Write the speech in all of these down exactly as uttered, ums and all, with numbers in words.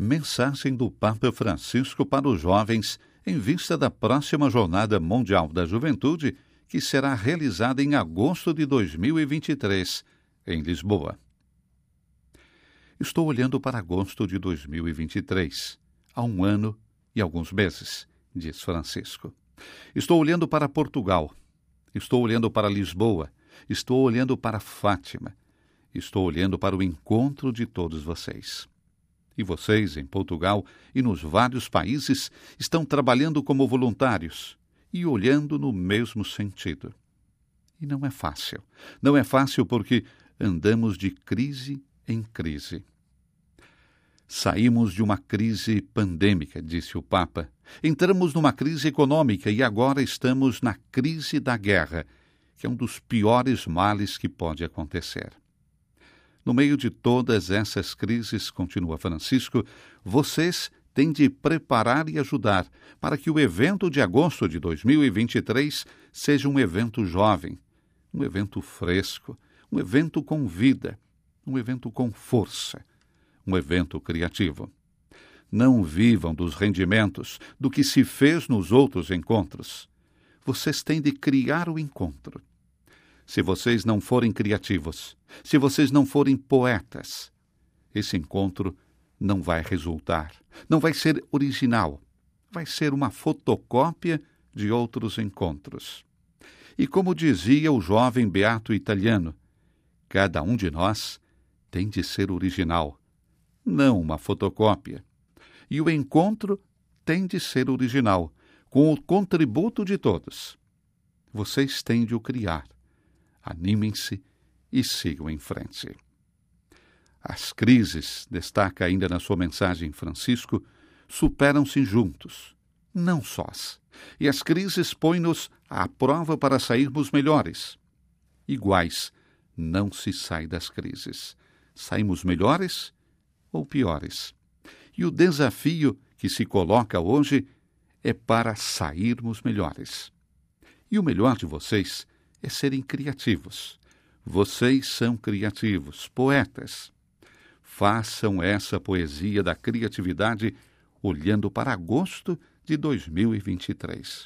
Mensagem do Papa Francisco para os jovens em vista da próxima Jornada Mundial da Juventude, que será realizada em agosto de dois mil e vinte e três, em Lisboa. Estou olhando para agosto de dois mil e vinte e três, há um ano e alguns meses, diz Francisco. Estou olhando para Portugal, estou olhando para Lisboa, estou olhando para Fátima, estou olhando para o encontro de todos vocês. E vocês, em Portugal e nos vários países, estão trabalhando como voluntários e olhando no mesmo sentido. E não é fácil. Não é fácil porque andamos de crise em crise. Saímos de uma crise pandêmica, disse o Papa. Entramos numa crise econômica e agora estamos na crise da guerra, que é um dos piores males que pode acontecer. No meio de todas essas crises, continua Francisco, vocês têm de preparar e ajudar para que o evento de agosto de dois mil e vinte e três seja um evento jovem, um evento fresco, um evento com vida, um evento com força, um evento criativo. Não vivam dos rendimentos, do que se fez nos outros encontros. Vocês têm de criar o encontro. Se vocês não forem criativos, se vocês não forem poetas, esse encontro não vai resultar, não vai ser original, vai ser uma fotocópia de outros encontros. E como dizia o jovem beato italiano, cada um de nós tem de ser original, não uma fotocópia. E o encontro tem de ser original, com o contributo de todos. Vocês têm de o criar. Animem-se e sigam em frente. As crises, destaca ainda na sua mensagem Francisco, superam-se juntos, não sós. E as crises põem-nos à prova para sairmos melhores. Iguais, não se sai das crises. Saímos melhores ou piores. E o desafio que se coloca hoje é para sairmos melhores. E o melhor de vocês é serem criativos. Vocês são criativos, poetas. Façam essa poesia da criatividade olhando para agosto de dois mil e vinte e três.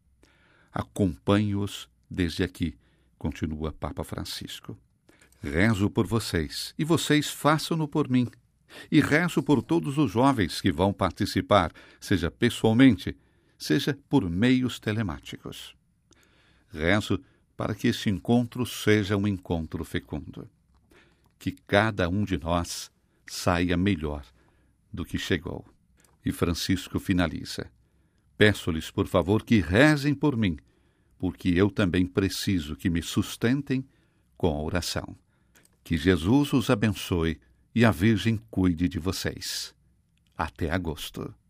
Acompanho-os desde aqui, continua Papa Francisco. Rezo por vocês, e vocês façam-no por mim. E rezo por todos os jovens que vão participar, seja pessoalmente, seja por meios telemáticos. Rezo para que esse encontro seja um encontro fecundo. Que cada um de nós saia melhor do que chegou. E Francisco finaliza. Peço-lhes, por favor, que rezem por mim, porque eu também preciso que me sustentem com a oração. Que Jesus os abençoe e a Virgem cuide de vocês. Até agosto.